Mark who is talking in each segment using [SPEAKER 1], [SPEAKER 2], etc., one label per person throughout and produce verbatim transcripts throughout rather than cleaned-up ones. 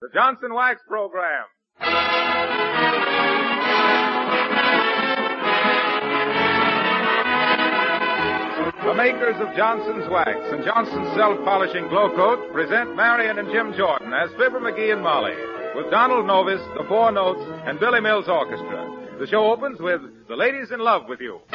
[SPEAKER 1] The Johnson Wax Program. The makers of Johnson's Wax and Johnson's Self-Polishing Glow Coat present Marion and Jim Jordan as Fibber McGee and Molly, with Donald Novis, the Four Notes, and Billy Mills Orchestra. The show opens with The Lady's in Love with You.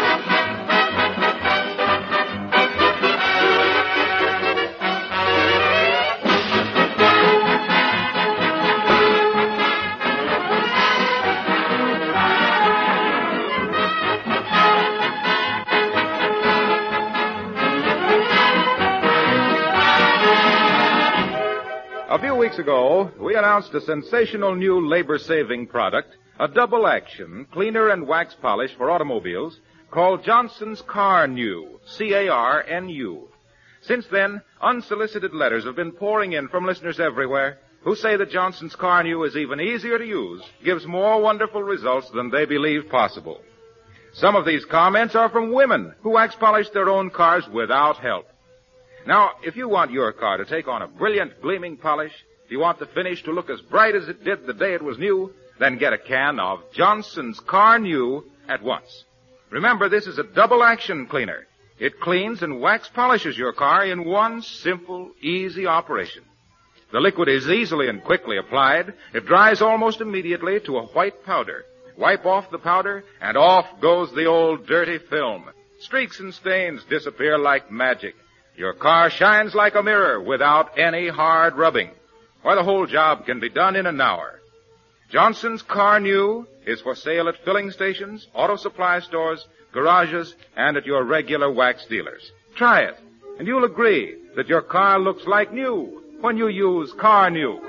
[SPEAKER 1] A few weeks ago, we announced a sensational new labor-saving product, a double-action cleaner and wax polish for automobiles called Johnson's Car New, C A R N U. Since then, unsolicited letters have been pouring in from listeners everywhere who say that Johnson's Car New is even easier to use, gives more wonderful results than they believed possible. Some of these comments are from women who wax polish their own cars without help. Now, if you want your car to take on a brilliant, gleaming polish, if you want the finish to look as bright as it did the day it was new, then get a can of Johnson's Car New at once. Remember, this is a double-action cleaner. It cleans and wax polishes your car in one simple, easy operation. The liquid is easily and quickly applied. It dries almost immediately to a white powder. Wipe off the powder, and off goes the old dirty film. Streaks and stains disappear like magic. Your car shines like a mirror without any hard rubbing. Why, the whole job can be done in an hour. Johnson's Car New is for sale at filling stations, auto supply stores, garages, and at your regular wax dealers. Try it, and you'll agree that your car looks like new when you use Car New.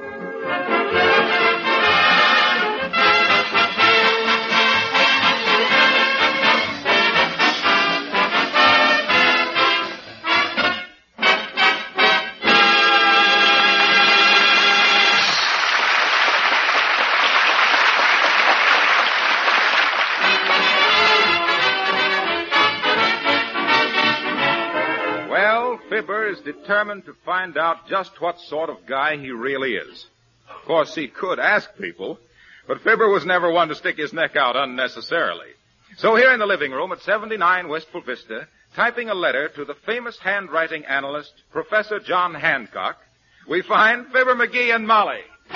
[SPEAKER 1] Fibber is determined to find out just what sort of guy he really is. Of course, he could ask people, but Fibber was never one to stick his neck out unnecessarily. So here in the living room at seventy-nine Wistful Vista, typing a letter to the famous handwriting analyst, Professor John Hancock, we find Fibber McGee and Molly.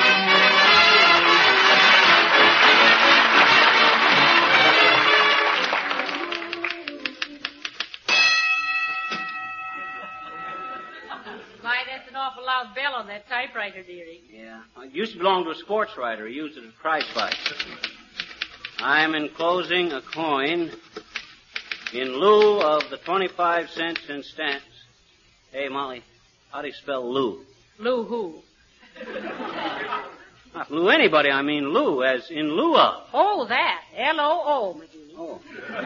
[SPEAKER 2] That's an awful loud bell on that typewriter, dearie.
[SPEAKER 3] Yeah. It used to belong to a sports writer. He used it at prize fights. I'm enclosing a coin in lieu of the twenty-five cents in stamps. Hey, Molly, how do you spell Lou?
[SPEAKER 2] Lou who?
[SPEAKER 3] Not Lou anybody. I mean Lou, as in lieu of.
[SPEAKER 2] Oh, that. L O O, McGee.
[SPEAKER 3] Oh.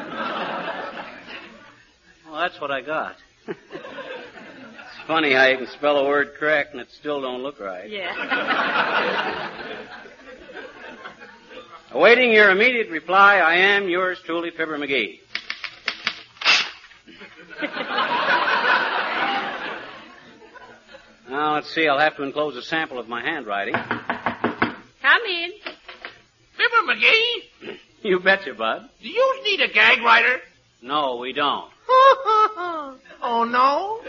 [SPEAKER 3] Well, that's what I got. Funny how you can spell a word correct and it still don't look right.
[SPEAKER 2] Yeah.
[SPEAKER 3] Awaiting your immediate reply, I am yours truly, Fibber McGee. Now, let's see. I'll have to enclose a sample of my handwriting.
[SPEAKER 2] Come in.
[SPEAKER 4] Fibber McGee?
[SPEAKER 3] You betcha, Bud.
[SPEAKER 4] Do you need a gag writer?
[SPEAKER 3] No, we don't.
[SPEAKER 4] Oh, no?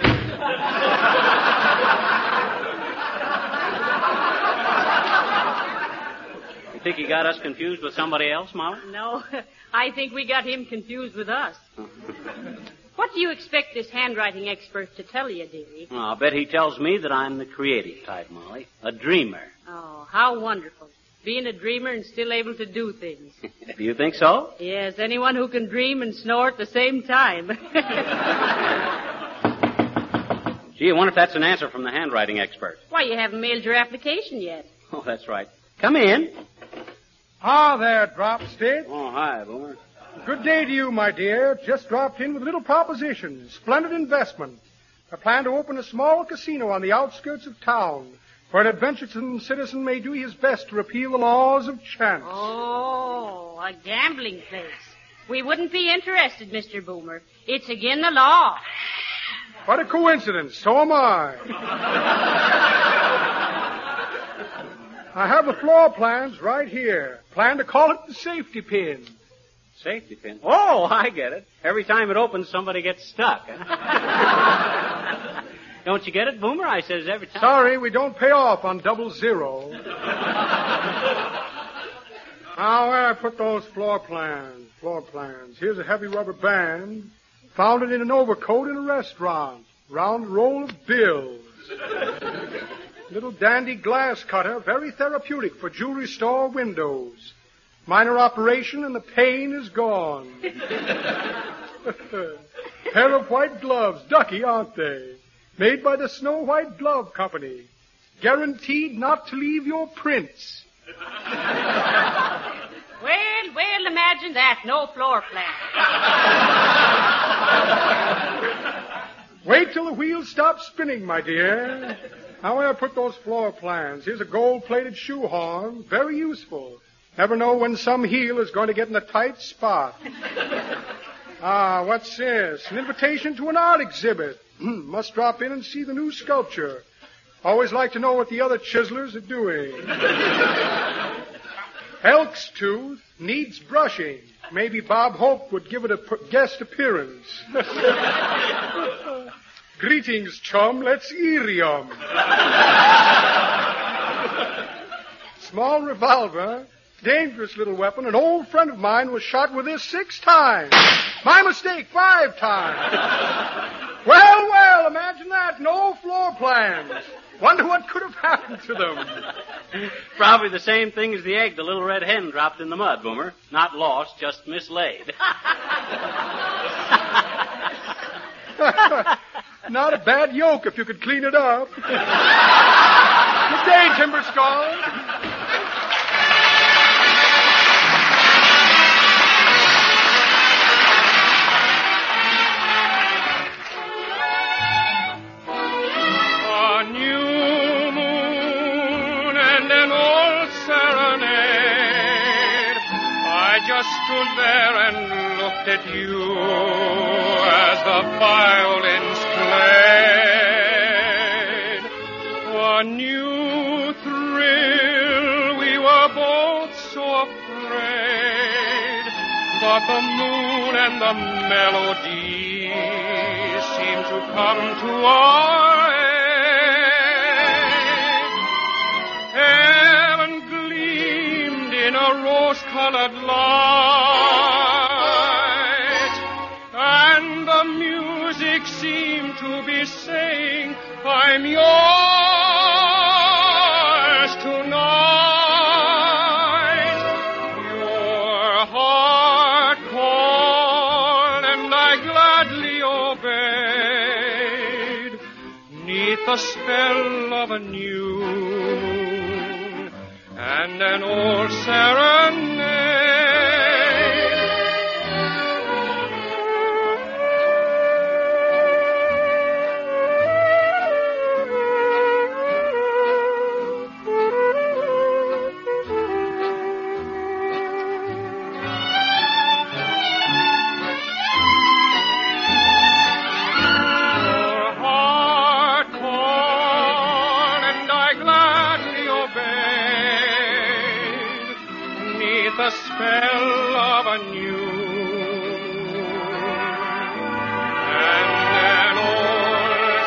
[SPEAKER 3] You think he got us confused with somebody else, Molly?
[SPEAKER 2] No, I think we got him confused with us. What do you expect this handwriting expert to tell you, dearie?
[SPEAKER 3] Well, I'll bet he tells me that I'm the creative type, Molly. A dreamer.
[SPEAKER 2] Oh, how wonderful. Being a dreamer and still able to do things.
[SPEAKER 3] Do you think so?
[SPEAKER 2] Yes, anyone who can dream and snore at the same time.
[SPEAKER 3] Gee, I wonder if that's an answer from the handwriting expert.
[SPEAKER 2] Why, you haven't mailed your application yet.
[SPEAKER 3] Oh, that's right. Come in.
[SPEAKER 5] Ah, there, Dropstick.
[SPEAKER 3] Oh, hi, Boomer.
[SPEAKER 5] Good day to you, my dear. Just dropped in with a little proposition. Splendid investment. I plan to open a small casino on the outskirts of town, where an adventuresome citizen may do his best to repeal the laws of chance.
[SPEAKER 2] Oh, a gambling place. We wouldn't be interested, Mister Boomer. It's again the law.
[SPEAKER 5] What a coincidence. So am I. I have the floor plans right here. Plan to call it the safety pin.
[SPEAKER 3] Safety pin? Oh, I get it. Every time it opens, somebody gets stuck. Huh? Don't you get it, Boomer? I says every time.
[SPEAKER 5] Sorry, we don't pay off on double zero. Now, where I put those floor plans? Floor plans. Here's a heavy rubber band. Found it in an overcoat in a restaurant. Round roll of bills. Little dandy glass cutter, very therapeutic for jewelry store windows. Minor operation and the pain is gone. Pair of white gloves, ducky, aren't they? Made by the Snow White Glove Company. Guaranteed not to leave your prints.
[SPEAKER 2] Well, well, imagine that. No floor plan.
[SPEAKER 5] Wait till the wheels stop spinning, my dear. Now, where I put those floor plans? Here's a gold-plated shoehorn. Very useful. Never know when some heel is going to get in a tight spot. Ah, what's this? An invitation to an art exhibit. Must drop in and see the new sculpture. Always like to know what the other chiselers are doing. Elk's tooth needs brushing. Maybe Bob Hope would give it a guest appearance. Greetings, chum. Let's eerie 'em. Small revolver. Dangerous little weapon. An old friend of mine was shot with this six times. My mistake, five times. Well, well, imagine that. No floor plans. Wonder what could have happened to them.
[SPEAKER 3] Probably the same thing as the egg the little red hen dropped in the mud, Boomer. Not lost, just mislaid.
[SPEAKER 5] Not a bad yolk if you could clean it up. Good day, Timber Skull.
[SPEAKER 6] Stood there and looked at you as the violins played. A new thrill, we were both so afraid, but the moon and the melody seemed to come to our aid. Heaven gleamed in a rose-colored light, and the music seemed to be saying, I'm yours tonight. Your heart called, and I gladly obeyed, 'neath the spell of a new moon and an old serenade. The spell of a new and an old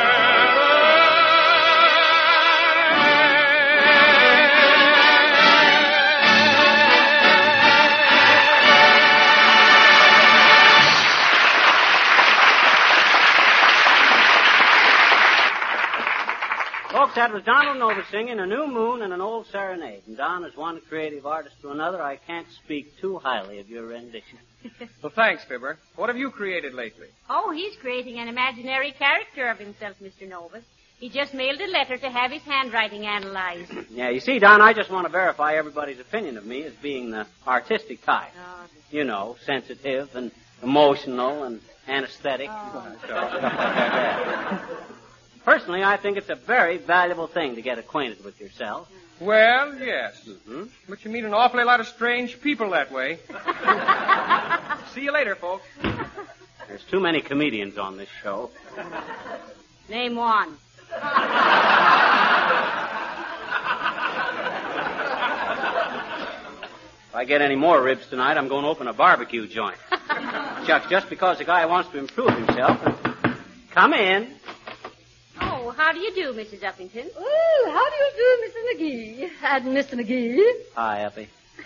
[SPEAKER 3] Folks, that was Donald Nova singing A New Moon and an Old Serenade. And Don, as one creative artist to another, I can't speak too highly of your rendition.
[SPEAKER 7] Well, thanks, Fibber. What have you created lately?
[SPEAKER 2] Oh, he's creating an imaginary character of himself, Mister Novus. He just mailed a letter to have his handwriting analyzed.
[SPEAKER 3] Yeah, you see, Don, I just want to verify everybody's opinion of me as being the artistic type.
[SPEAKER 2] Oh,
[SPEAKER 3] You know, sensitive and emotional and anesthetic.
[SPEAKER 2] Oh.
[SPEAKER 3] Stuff like that. Personally, I think it's a very valuable thing to get acquainted with yourself.
[SPEAKER 7] Well, yes.
[SPEAKER 3] Mm-hmm.
[SPEAKER 7] But you meet an awfully lot of strange people that way. See you later, folks.
[SPEAKER 3] There's too many comedians on this show.
[SPEAKER 2] Name one.
[SPEAKER 3] I get any more ribs tonight, I'm going to open a barbecue joint. Chuck, just because a guy wants to improve himself. Come in.
[SPEAKER 2] Oh, how do you do, Missus Uppington?
[SPEAKER 8] Oh, how do you do, Missus McGee? And Mister McGee?
[SPEAKER 3] Hi, Uppy.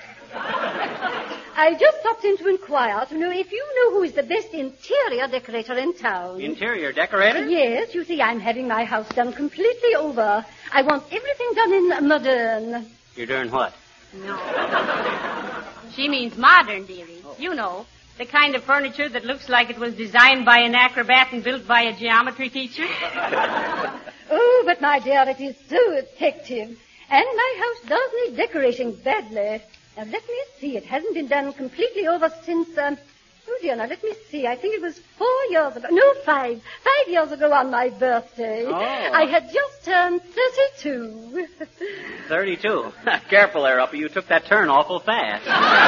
[SPEAKER 8] I just stopped in to inquire to know if you know who is the best interior decorator in town.
[SPEAKER 3] Interior decorator?
[SPEAKER 8] Yes, you see, I'm having my house done completely over. I want everything done in modern.
[SPEAKER 3] You're doing what?
[SPEAKER 2] No. She means modern, dearie. Oh. You know, the kind of furniture that looks like it was designed by an acrobat and built by a geometry teacher.
[SPEAKER 8] Oh, but my dear, it is so effective. And my house does need decorating badly. Now, let me see. It hasn't been done completely over since, um, oh, dear, now, let me see. I think it was four years ago. No, five. Five years ago on my birthday.
[SPEAKER 3] Oh.
[SPEAKER 8] I had just turned thirty-two.
[SPEAKER 3] thirty-two. Careful there, Uppy. You took that turn awful fast.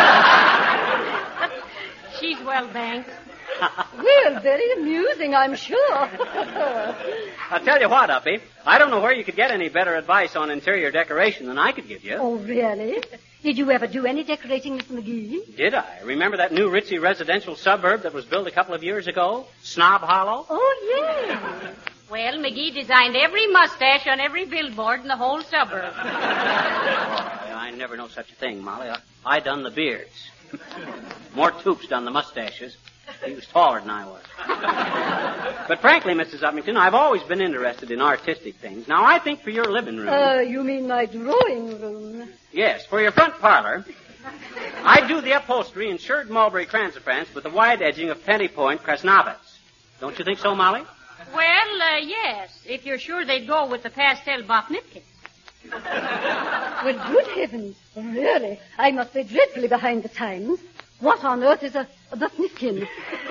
[SPEAKER 2] She's well banked.
[SPEAKER 8] Well, very amusing, I'm sure.
[SPEAKER 3] I'll tell you what, Uppy. I don't know where you could get any better advice on interior decoration than I could give you.
[SPEAKER 8] Oh, really? Did you ever do any decorating, Mister McGee?
[SPEAKER 3] Did I? Remember that new ritzy residential suburb that was built a couple of years ago? Snob Hollow?
[SPEAKER 8] Oh, yes.
[SPEAKER 2] Well, McGee designed every mustache on every billboard in the whole suburb.
[SPEAKER 3] Oh, I never know such a thing, Molly. I, I done the beards. More Toops done the mustaches. He was taller than I was. But frankly, Missus Uppington, I've always been interested in artistic things. Now, I think for your living room...
[SPEAKER 8] Uh, you mean my drawing room?
[SPEAKER 3] Yes, for your front parlor, I'd do the upholstery in shirred mulberry cransafrance with the wide edging of penny point Krasnovitz. Don't you think so, Molly?
[SPEAKER 2] Well, uh, yes, if you're sure they'd go with the pastel Botnipkin.
[SPEAKER 8] Well, good heavens. Really, I must be dreadfully behind the times. What on earth is a, a Botnipkin?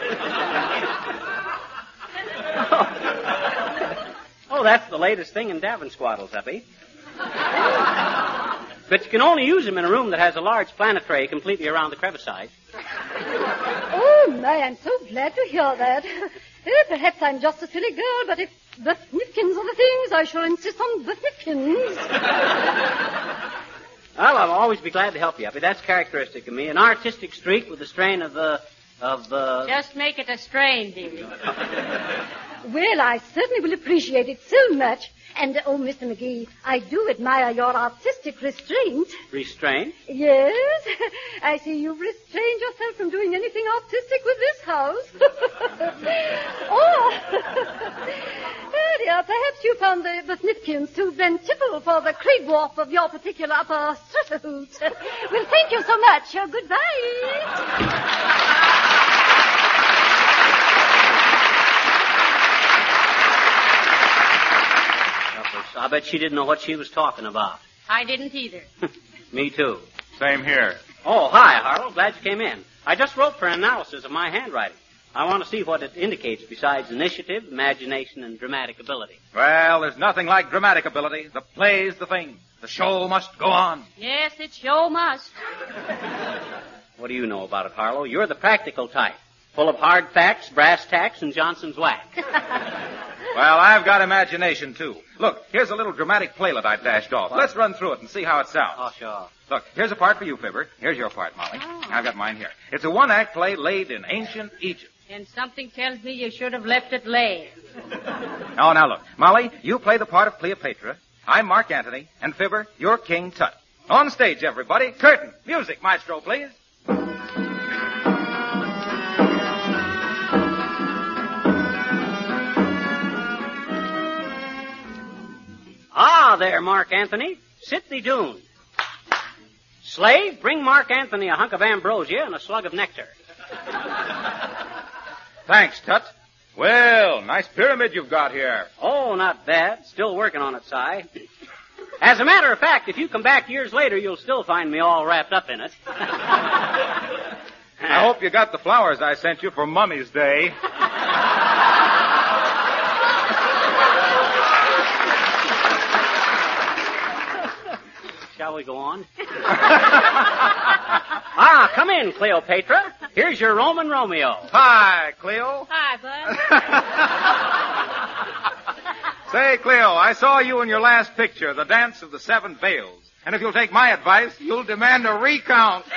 [SPEAKER 3] oh. oh, that's the latest thing in Davin-squaddles, Uppy. But you can only use them in a room that has a large planetary completely around the crevice.
[SPEAKER 8] Oh, my, I'm so glad to hear that. Eh, perhaps I'm just a silly girl, but if Botnipkins are the things, I shall insist on Botnipkins.
[SPEAKER 3] Well, I'll always be glad to help you, Uppy. That's characteristic of me. An artistic streak with the strain of the... of the...
[SPEAKER 2] Just make it a strain, dearie.
[SPEAKER 8] Well, I certainly will appreciate it so much. And, oh, Mister McGee, I do admire your artistic restraint.
[SPEAKER 3] Restraint?
[SPEAKER 8] Yes. I see you've restrained yourself from doing anything artistic with this house. oh. oh, dear, perhaps you found the Botnipkins too plentiful for the Kriegwolf of your particular upper stratahoot. Well, thank you so much. Uh, goodbye.
[SPEAKER 3] I bet she didn't know what she was talking about.
[SPEAKER 2] I didn't either.
[SPEAKER 3] Me too.
[SPEAKER 1] Same here.
[SPEAKER 3] Oh, hi, Harlow. Glad you came in. I just wrote for an analysis of my handwriting. I want to see what it indicates besides initiative, imagination, and dramatic ability.
[SPEAKER 1] Well, there's nothing like dramatic ability. The play's the thing. The show must go on.
[SPEAKER 2] Yes, it sure must.
[SPEAKER 3] What do you know about it, Harlow? You're the practical type. Full of hard facts, brass tacks, and Johnson's wax.
[SPEAKER 1] Well, I've got imagination, too. Look, here's a little dramatic playlet I dashed off.
[SPEAKER 3] What?
[SPEAKER 1] Let's run through it and see how it sounds.
[SPEAKER 3] Oh, sure.
[SPEAKER 1] Look, here's a part for you, Fibber. Here's your part, Molly.
[SPEAKER 2] Oh.
[SPEAKER 1] I've got mine here. It's a one-act play laid in ancient Egypt.
[SPEAKER 2] And something tells me you should have left it lay.
[SPEAKER 1] Oh, now look. Molly, you play the part of Cleopatra. I'm Mark Antony. And Fibber, you're King Tut. On stage, everybody. Curtain. Music, maestro, please.
[SPEAKER 3] Ah, there, Mark Antony. Sit thee doon. Slave, bring Mark Antony a hunk of ambrosia and a slug of nectar.
[SPEAKER 1] Thanks, Tut. Well, nice pyramid you've got here.
[SPEAKER 3] Oh, not bad. Still working on it, Si. As a matter of fact, if you come back years later, you'll still find me all wrapped up in it.
[SPEAKER 1] I hope you got the flowers I sent you for Mummy's Day.
[SPEAKER 3] Shall we go on? Ah, come in, Cleopatra. Here's your Roman Romeo.
[SPEAKER 1] Hi, Cleo.
[SPEAKER 2] Hi, Bud.
[SPEAKER 1] Say, Cleo, I saw you in your last picture, The Dance of the Seven Veils. And if you'll take my advice, you'll demand a recount.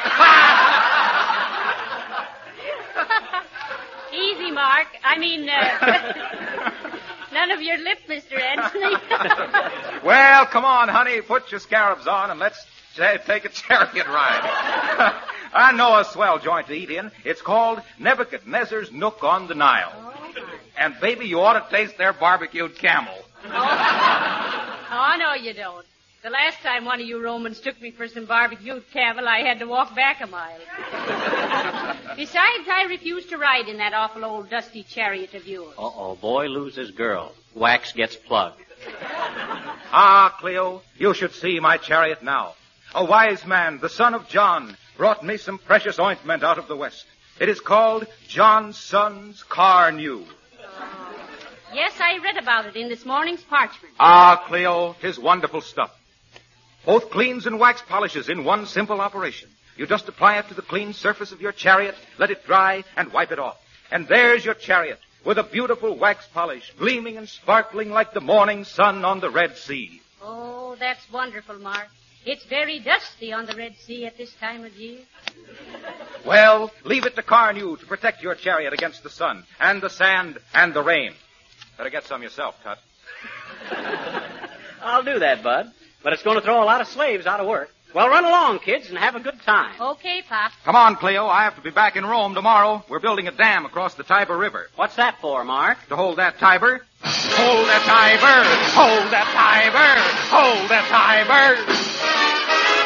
[SPEAKER 2] Easy, Mark. I mean, uh, none of your lip, Mister Anthony.
[SPEAKER 1] Well, come on, honey. Put your scarabs on and let's ch- take a chariot ride. I know a swell joint to eat in. It's called Nebuchadnezzar's Nook on the Nile.
[SPEAKER 2] Oh,
[SPEAKER 1] And, baby, you ought to taste their barbecued camel.
[SPEAKER 2] Oh. Oh, no, you don't. The last time one of you Romans took me for some barbecued camel, I had to walk back a mile. Besides, I refuse to ride in that awful old dusty chariot of yours.
[SPEAKER 3] Uh-oh, boy loses girl. Wax gets plugged.
[SPEAKER 1] Ah, Cleo, you should see my chariot now. A wise man, the son of John, brought me some precious ointment out of the West. It is called John's Son's Car New.
[SPEAKER 2] Yes, I read about it in this morning's Parchment.
[SPEAKER 1] Ah, Cleo, 'tis wonderful stuff. Both cleans and wax polishes in one simple operation. You just apply it to the clean surface of your chariot, let it dry, and wipe it off. And there's your chariot, with a beautiful wax polish, gleaming and sparkling like the morning sun on the Red Sea.
[SPEAKER 2] Oh, that's wonderful, Mark. It's very dusty on the Red Sea at this time of year.
[SPEAKER 1] Well, leave it to Carnew to protect your chariot against the sun, and the sand, and the rain. Better get some yourself, Tut.
[SPEAKER 3] I'll do that, Bud. But it's going to throw a lot of slaves out of work. Well, run along, kids, and have a good time.
[SPEAKER 2] Okay, Pop.
[SPEAKER 1] Come on, Cleo. I have to be back in Rome tomorrow. We're building a dam across the Tiber River.
[SPEAKER 3] What's that for, Mark?
[SPEAKER 1] To hold that Tiber. Hold that Tiber. Hold that Tiber. Hold that Tiber.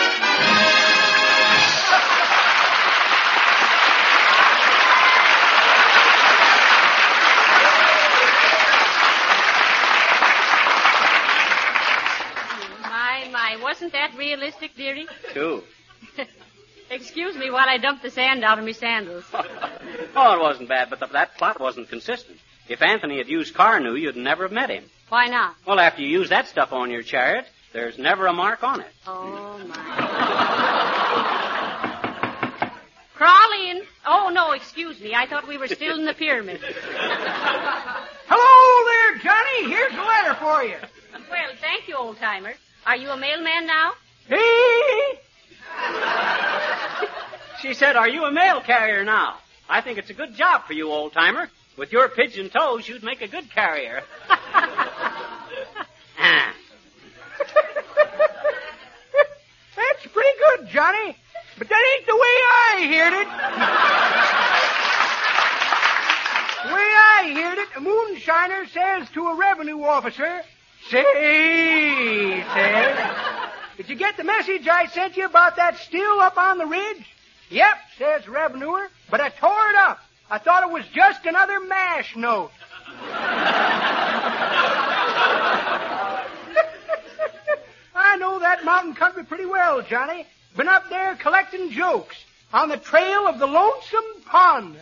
[SPEAKER 2] Wasn't that realistic, dearie?
[SPEAKER 3] Too.
[SPEAKER 2] Excuse me while I dump the sand out of my sandals.
[SPEAKER 3] Oh, it wasn't bad, but the, that plot wasn't consistent. If Anthony had used Carnew, you'd never have met him.
[SPEAKER 2] Why not?
[SPEAKER 3] Well, after you use that stuff on your chariot, there's never a mark on it.
[SPEAKER 2] Oh, my. Crawl in. Oh, no, excuse me. I thought we were still in the pyramid.
[SPEAKER 9] Hello there, Johnny. Here's a letter for you.
[SPEAKER 2] Well, thank you, old-timer. Are you a mailman now?
[SPEAKER 9] Hey!
[SPEAKER 3] She said, are you a mail carrier now? I think it's a good job for you, old-timer. With your pigeon toes, you'd make a good carrier. Ah.
[SPEAKER 9] That's pretty good, Johnny. But that ain't the way I heard it. The way I heard it, a moonshiner says to a revenue officer, Say, says, did you get the message I sent you about that still up on the ridge? Yep, says the revenuer, but I tore it up. I thought it was just another mash note. I know that mountain country pretty well, Johnny. Been up there collecting jokes on the trail of the Lonesome Pond.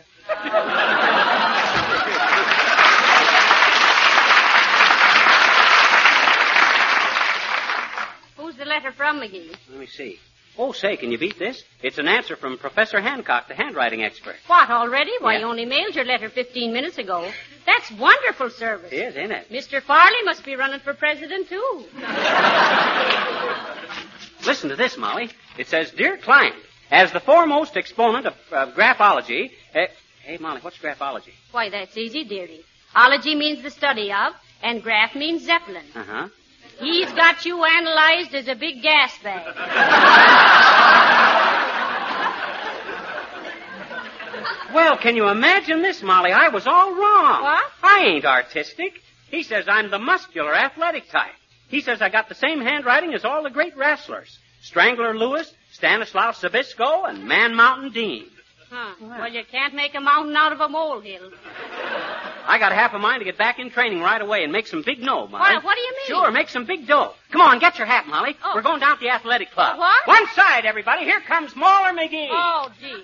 [SPEAKER 2] Who's the letter from, McGee?
[SPEAKER 3] Let me see. Oh, say, can you beat this? It's an answer from Professor Hancock, the handwriting expert.
[SPEAKER 2] What, already? Why,
[SPEAKER 3] Yeah.
[SPEAKER 2] you only mailed your letter fifteen minutes ago. That's wonderful service.
[SPEAKER 3] It is, isn't it?
[SPEAKER 2] Mister Farley must be running for president, too.
[SPEAKER 3] Listen to this, Molly. It says, Dear Client, as the foremost exponent of, of graphology... Uh, hey, Molly, what's graphology?
[SPEAKER 2] Why, that's easy, dearie. Ology means the study of, and graph means Zeppelin.
[SPEAKER 3] Uh-huh.
[SPEAKER 2] He's got you analyzed as a big gas bag.
[SPEAKER 3] Well, can you imagine this, Molly? I was all wrong.
[SPEAKER 2] What?
[SPEAKER 3] I ain't artistic. He says I'm the muscular, athletic type. He says I got the same handwriting as all the great wrestlers. Strangler Lewis, Stanislaus Zabisco, and Man Mountain Dean.
[SPEAKER 2] Huh. Well, you can't make a mountain out of a molehill.
[SPEAKER 3] I got half a mind to get back in training right away and make some big dough, Molly.
[SPEAKER 2] What, what do you mean?
[SPEAKER 3] Sure, make some big dough. Come on, get your hat, Molly.
[SPEAKER 2] Oh.
[SPEAKER 3] We're going down to the athletic club.
[SPEAKER 2] What?
[SPEAKER 3] One side, everybody. Here comes Mauler McGee.
[SPEAKER 2] Oh, gee.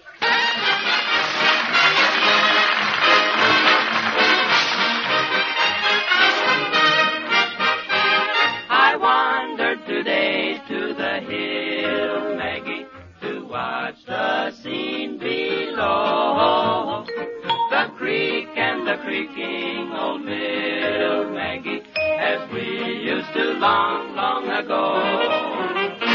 [SPEAKER 10] I wandered today to the hill, Maggie, to watch the scene below. The creek and the creaking old mill, Maggie, as we used to long, long ago.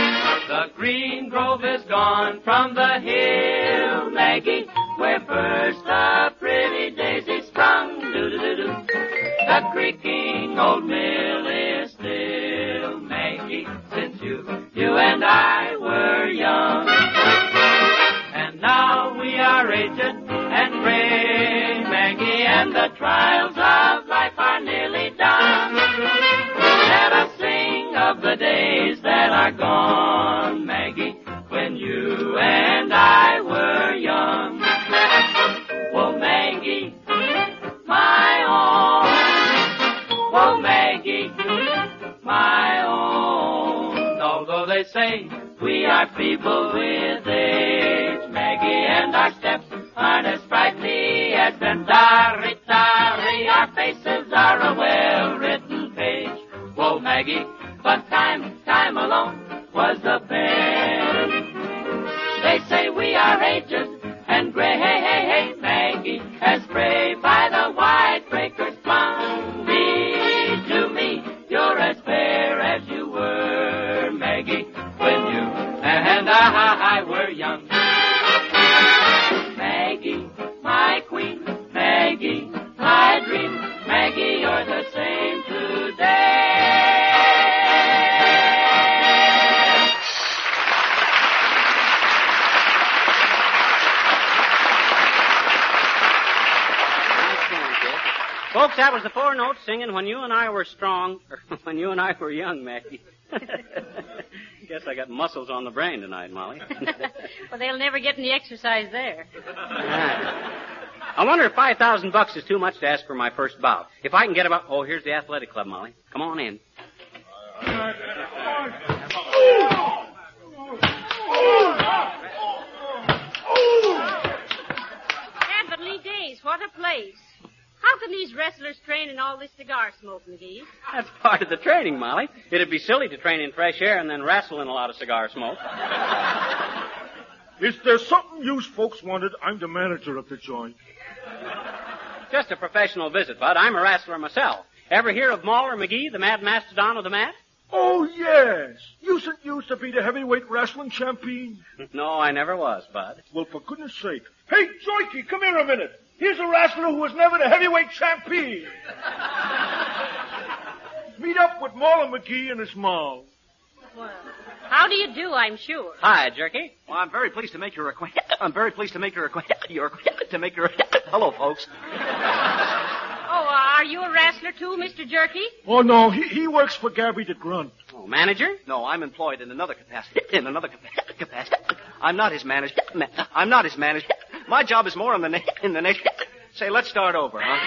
[SPEAKER 10] The green grove is gone from the hill, Maggie, where first the pretty daisy sprung. Do-do-do-do. The creaking old mill is still, Maggie, since you, you and I were young. And now we are aged and gray, Maggie, and the trials of life are nearly done. Let us sing of the days that are gone, Maggie, when you and I were young. Oh, Maggie, my own. Oh, Maggie, my own. Although they say we are feeble with age, Maggie, and our steps aren't as sprightly as them. Dari, dari, our faces are a well-written page. Whoa, Maggie, but time, time alone was the best. They say we are aged and gray, hey, hey, hey, Maggie, as brave by the white breakers flung. Me, to me, you're as fair as you were, Maggie, when you and I were young. Maggie, my queen, Maggie, my dream, Maggie, you're the same today.
[SPEAKER 3] Folks, that was the four notes singing When You and I Were Strong, or When You and I Were Young, Maggie. Guess I got muscles on the brain tonight, Molly.
[SPEAKER 2] Well, they'll never get any exercise there.
[SPEAKER 3] I wonder if five thousand bucks is too much to ask for my first bout. If I can get about... Oh, here's the athletic club, Molly. Come on in.
[SPEAKER 2] Heavenly days, what a place. How can these wrestlers train in all this cigar smoke, McGee?
[SPEAKER 3] That's part of the training, Molly. It'd be silly to train in fresh air and then wrestle in a lot of cigar smoke.
[SPEAKER 11] Is there something you folks wanted? I'm the manager of the joint.
[SPEAKER 3] Just a professional visit, Bud. I'm a wrestler myself. Ever hear of Mauler McGee, the mad mastodon of the mat?
[SPEAKER 11] Oh, yes. You said you used to be the heavyweight wrestling champion.
[SPEAKER 3] No, I never was, Bud.
[SPEAKER 11] Well, for goodness sake. Hey, Joikey, come here a minute. Here's a wrestler who was never the heavyweight champion. Meet up with Mauler McGee and his mom.
[SPEAKER 2] Well, how do you do, I'm sure?
[SPEAKER 3] Hi, Jerky.
[SPEAKER 12] Well, I'm very pleased to make your acquaintance. I'm very pleased to make your acquaintance. Your to make your hello, folks.
[SPEAKER 2] Oh, uh, are you a wrestler too, Mister Jerky?
[SPEAKER 11] Oh, no, he, he works for Gabby the Grunt.
[SPEAKER 3] Oh, manager?
[SPEAKER 12] No, I'm employed in another capacity. In another capacity. I'm not his manager. I'm not his manager. My job is more in the na- in the nation. Say, let's start over, huh?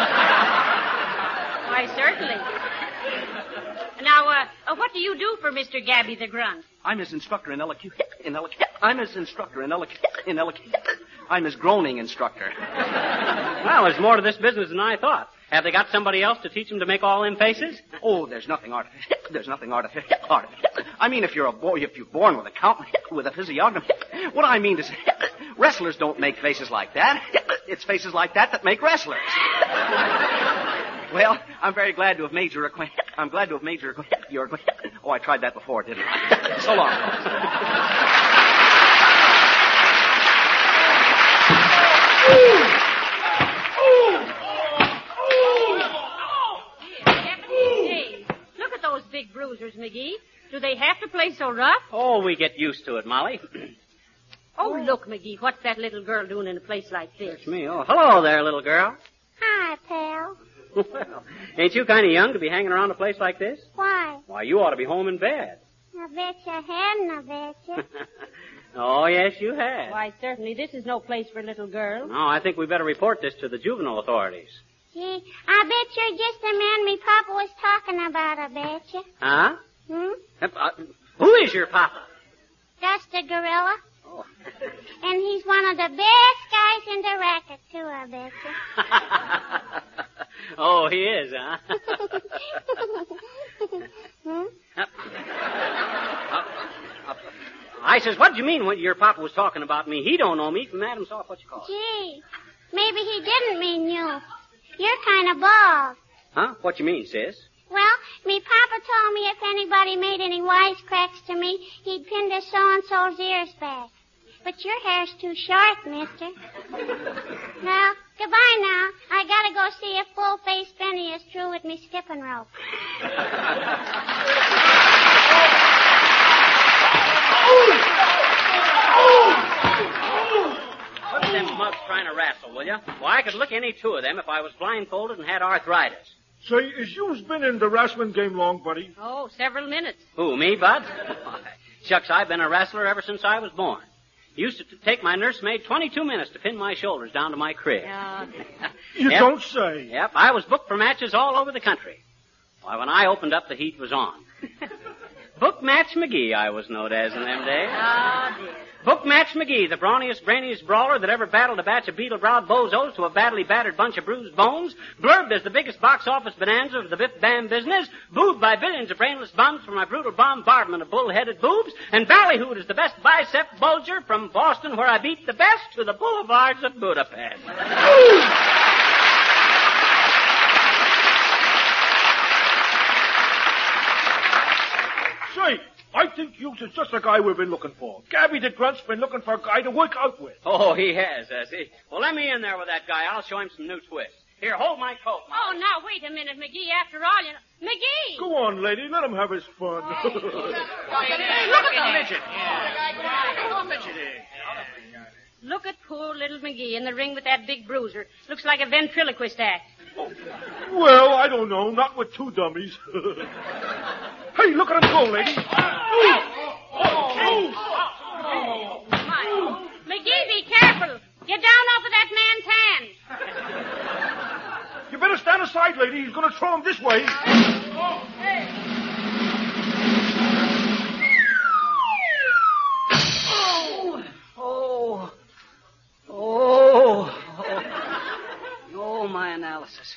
[SPEAKER 2] Why, certainly. Now, uh, uh, what do you do for Mister Gabby the Grunt?
[SPEAKER 12] I'm his instructor in elocution. In elocution. I'm his instructor in elocution. In elocution. I'm his groaning instructor.
[SPEAKER 3] Well, there's more to this business than I thought. Have they got somebody else to teach them to make all them faces?
[SPEAKER 12] Oh, there's nothing artificial. There's nothing artificial. Artificial. I mean, if you're a boy, if you're born with a count, with a physiognomy. What I mean to say, wrestlers don't make faces like that. It's faces like that that make wrestlers. Well, I'm very glad to have made your acquaintance. I'm glad to have made your acquaintance. Your acquaintance. Oh, I tried that before, didn't I? So long.
[SPEAKER 2] Look at those big bruisers, McGee. Do they have to play so rough?
[SPEAKER 3] Oh, we get used to it, Molly.
[SPEAKER 2] Oh, look, McGee, what's that little girl doing in a place like this?
[SPEAKER 3] It's me. Oh, hello there, little girl.
[SPEAKER 13] Hi, pal.
[SPEAKER 3] Well, ain't you kind of young to be hanging around a place like this?
[SPEAKER 13] Why?
[SPEAKER 3] Why, you ought to be home in bed.
[SPEAKER 13] I bet you hadn't, I bet you.
[SPEAKER 3] Oh, yes, you have.
[SPEAKER 2] Why, certainly, this is no place for little girls.
[SPEAKER 3] No, I think we better report this to the juvenile authorities.
[SPEAKER 13] Gee, I bet you're just the man me papa was talking about, I bet you.
[SPEAKER 3] Huh?
[SPEAKER 13] Hmm?
[SPEAKER 3] Uh, who is your papa?
[SPEAKER 13] Just a gorilla.
[SPEAKER 3] Oh.
[SPEAKER 13] And he's one of the best guys in the racket, too, I bet you.
[SPEAKER 3] Oh, he is, huh?
[SPEAKER 13] hmm?
[SPEAKER 3] uh, uh, uh, I says, what do you mean when your papa was talking about me? He don't know me from Adam's off, what you call it?
[SPEAKER 13] Gee, maybe he didn't mean you. You're kind of bald.
[SPEAKER 3] Huh? What you mean, sis?
[SPEAKER 13] Well, Me papa told me if anybody made any wisecracks to me, he'd pin to so-and-so's ears back. But your hair's too short, mister. Now, goodbye now. I gotta go see if Full-Faced Benny is through with me skipping rope.
[SPEAKER 3] What's them mugs trying to wrestle, will you? Well, I could lick any two of them if I was blindfolded and had arthritis.
[SPEAKER 11] Say, is you's been in the wrestling game long, buddy?
[SPEAKER 2] Oh, several minutes.
[SPEAKER 3] Who, me, Bud? Shucks, I've been a wrestler ever since I was born. Used to t- take my nursemaid twenty-two minutes to pin my shoulders down to my crib.
[SPEAKER 2] Yeah.
[SPEAKER 11] You
[SPEAKER 3] Yep.
[SPEAKER 11] don't say.
[SPEAKER 3] Yep, I was booked for matches all over the country. Why, when I opened up, the heat was on. Book Match McGee, I was known as in them days.
[SPEAKER 2] Oh, dear.
[SPEAKER 3] Book Match McGee, the brawniest, brainiest brawler that ever battled a batch of beetle-browed bozos to a badly battered bunch of bruised bones, blurbed as the biggest box office bonanza of the biff-bam business, booed by billions of brainless bums for my brutal bombardment of bull-headed boobs, and ballyhooed as the best bicep bulger from Boston, where I beat the best, to the boulevards of Budapest.
[SPEAKER 11] Say, I think you is just the guy we've been looking for. Gabby the Grunt's been looking for a guy to work out with.
[SPEAKER 3] Oh, he has, has he? Well, let me in there with that guy. I'll show him some new twists. Here, hold my coat, Mom.
[SPEAKER 2] Oh, now, wait a minute, McGee. After all, you know... McGee!
[SPEAKER 11] Go on, lady. Let him have his fun.
[SPEAKER 2] Hey, look at the midget. Look at poor little McGee in the ring with that big bruiser. Looks like a ventriloquist act.
[SPEAKER 11] Well, I don't know. Not with two dummies. Hey, look at him go, lady.
[SPEAKER 2] Oh, my. McGee, be careful. Get down off of that man's hand.
[SPEAKER 11] You better stand aside, lady. He's going to throw him this way.
[SPEAKER 3] Oh. Oh. Oh. Oh, my analysis.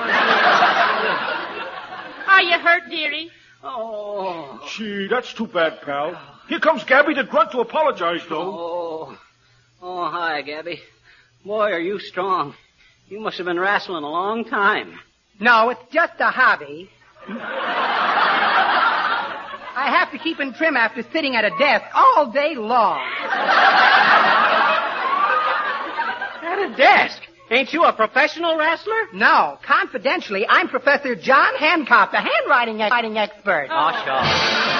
[SPEAKER 2] Are you hurt, dearie?
[SPEAKER 3] Oh.
[SPEAKER 11] Gee, that's too bad, pal. Here comes Gabby the Grunt to apologize, though.
[SPEAKER 3] Oh. Oh, hi, Gabby. Boy, are you strong. You must have been wrestling a long time.
[SPEAKER 9] No, it's just a hobby. I have to keep in trim after sitting at a desk all day long.
[SPEAKER 3] At a desk? Ain't you a professional wrestler?
[SPEAKER 9] No, confidentially, I'm Professor John Hancock, the handwriting writing expert.
[SPEAKER 3] Oh, sure.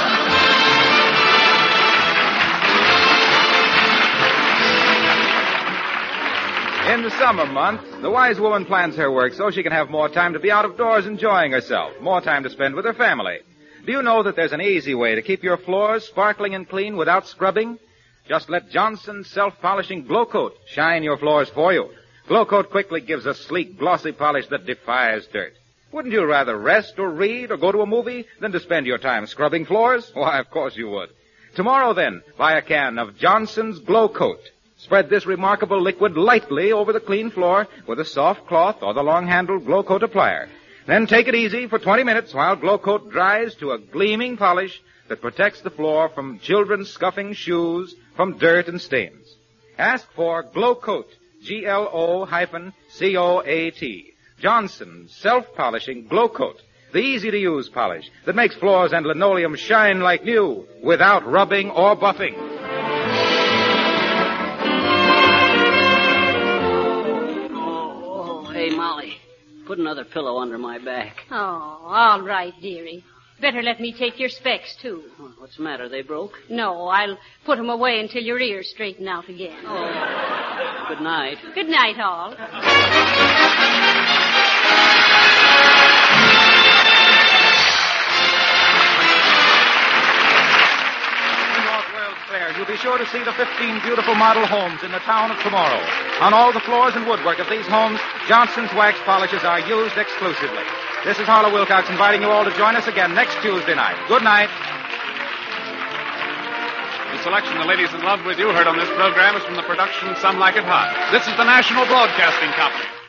[SPEAKER 1] In the summer months, the wise woman plans her work so she can have more time to be out of doors enjoying herself, more time to spend with her family. Do you know that there's an easy way to keep your floors sparkling and clean without scrubbing? Just let Johnson's self-polishing Glow Coat shine your floors for you. Glow Coat quickly gives a sleek, glossy polish that defies dirt. Wouldn't you rather rest or read or go to a movie than to spend your time scrubbing floors? Why, of course you would. Tomorrow, then, buy a can of Johnson's Glow Coat. Spread this remarkable liquid lightly over the clean floor with a soft cloth or the long-handled Glow Coat applier. Then take it easy for twenty minutes while Glow Coat dries to a gleaming polish that protects the floor from children's scuffing shoes, from dirt and stains. Ask for Glow Coat, G L O hyphen C O A T. Johnson's self-polishing Glow Coat, the easy-to-use polish that makes floors and linoleum shine like new without rubbing or buffing.
[SPEAKER 3] Hey, Molly, put another pillow under my back.
[SPEAKER 2] Oh, all right, dearie. Better let me take your specs, too.
[SPEAKER 3] Oh, what's the matter? They broke?
[SPEAKER 2] No, I'll put them away until your ears straighten out again.
[SPEAKER 3] Oh. Good night.
[SPEAKER 2] Good night, all.
[SPEAKER 1] Fair, you'll be sure to see the fifteen beautiful model homes in the town of tomorrow. On all the floors and woodwork of these homes, Johnson's wax polishes are used exclusively. This is Harlow Wilcox inviting you all to join us again next Tuesday night. Good night.
[SPEAKER 14] The selection the ladies in love with you heard on this program is from the production Some Like It Hot. This is the National Broadcasting Company.